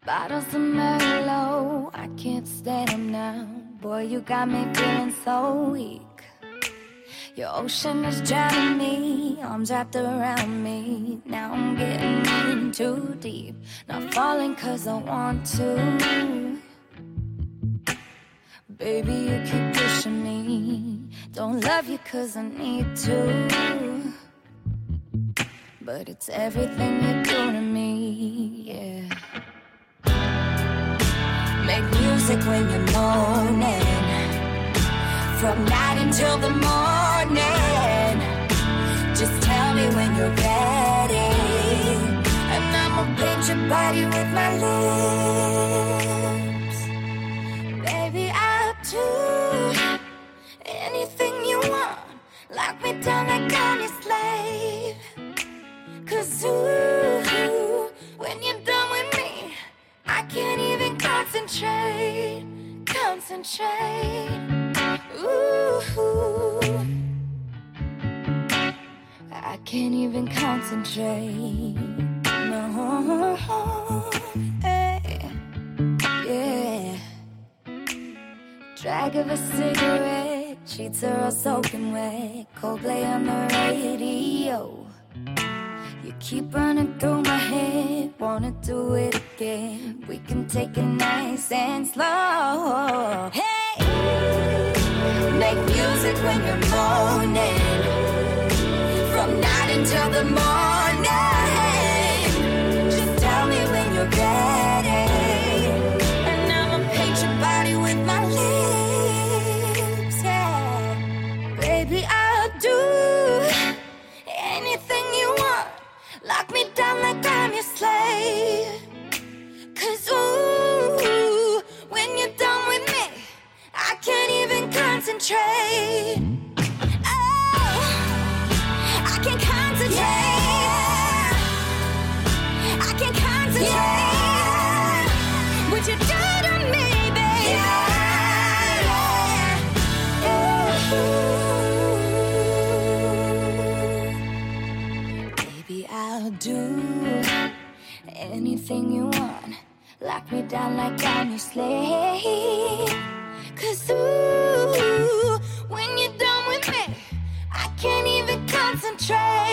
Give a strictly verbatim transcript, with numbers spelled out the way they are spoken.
Bottles of Merlot, I can't stand them now. Boy, you got me feeling so weak. Your ocean is drowning me, arms wrapped around me. Now I'm getting in too deep, not falling cause I want to. Baby, you keep pushing me, don't love you cause I need to. But it's everything you do to me, yeah. Make music when you're moaning, from night until the morning. Just tell me when you're ready, and I'ma paint your body with my lips. Baby, I'll do anything you want. Lock me down like I'm your slave. Cause ooh, when you're done with me, I can't even concentrate, concentrate. Ooh, I can't even concentrate. No, hey, yeah. Drag of a cigarette, sheets are all soaking wet. Coldplay on the radio. You keep running through my head, wanna do it again. We can take it nice and slow. Hey, make music when you're moaning, from night until the morning. Just tell me when you're ready, and I'ma paint your body with my lips, yeah. Baby, I'll do anything you want. Lock me down like I'm your slave. Cause ooh, when you're done with me, I can't even concentrate. Oh, I can't concentrate. I can't concentrate. What you do to me, baby? Baby, I'll do anything you want. Lock me down like I'm your slave. Cause ooh, when you're done with me, I can't even concentrate.